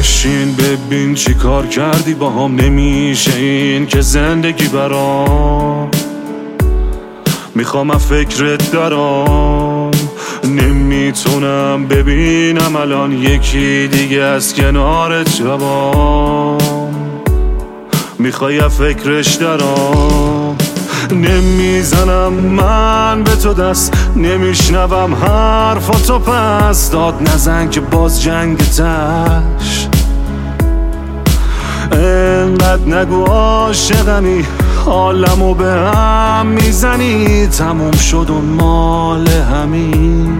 بشین ببین چی کار کردی با هم. نمیشه این که زندگی برام، میخوام از فکرت درام. نمیتونم ببینم الان یکی دیگه از کنارت جوام. میخوای از فکرش درام. نمیزنم من به تو دست، نمیشنوم حرفاتو پس. داد نزن که باز جنگ تش. انقدر نگو عاشقمی، حالمو به هم میزنی. تموم شد اون مال همین.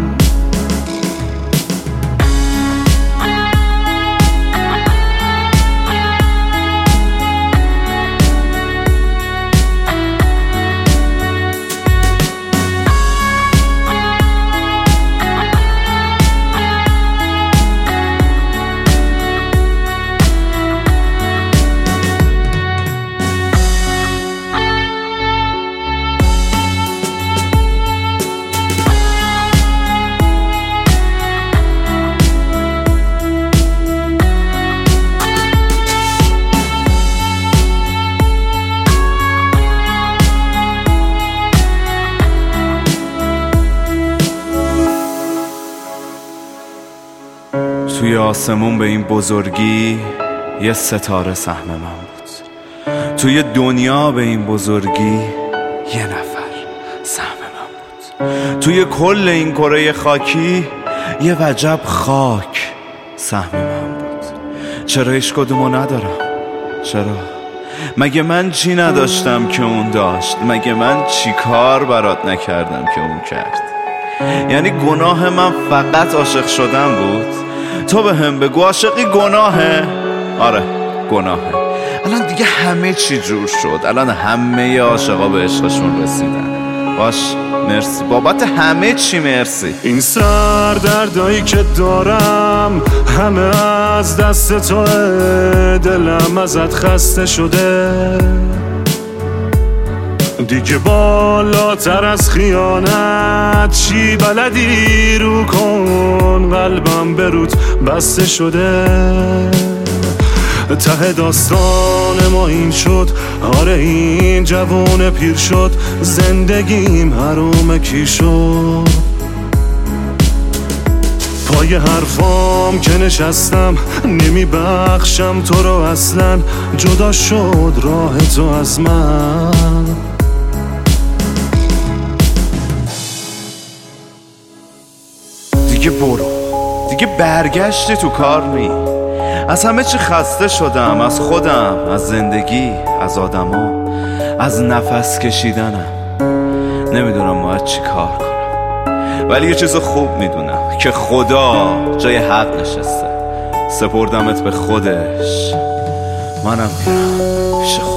توی آسمون به این بزرگی یه ستاره سهم من بود. توی دنیا به این بزرگی یه نفر سهم من بود. توی کل این کره خاکی یه وجب خاک سهم من بود. چرا هیچ کدومو ندارم؟ چرا؟ مگه من چی نداشتم که اون داشت؟ مگه من چی کار برات نکردم که اون کرد؟ یعنی گناه من فقط عاشق شدن بود؟ تو به هم بگو عاشقی گناهه؟ آره گناهه. الان دیگه همه چی جور شد. الان همه عاشقا به عشقشون رسیدن. باش مرسی بابت همه چی، مرسی. این سردردایی که دارم همه از دست توه. دلم ازت خسته شده دیگه. بالاتر از خیانت چی بلدی رو کن. قلبم بروت بسته شده. ته داستان ما این شد. آره این جوون پیر شد. زندگیم حروم کی شد. پای حرفام که نشستم نمیبخشم تو رو اصلا. جدا شد راه تو از من. دیگه برو، دیگه برگشتی تو کار نی. از همه چی خسته شدم. از خودم، از زندگی، از آدما، از نفس کشیدنم. نمیدونم باید چی کار کنم، ولی یه چیز خوب میدونم که خدا جای حق نشسته. سپردمت به خودش، منم میرم پیش خودم.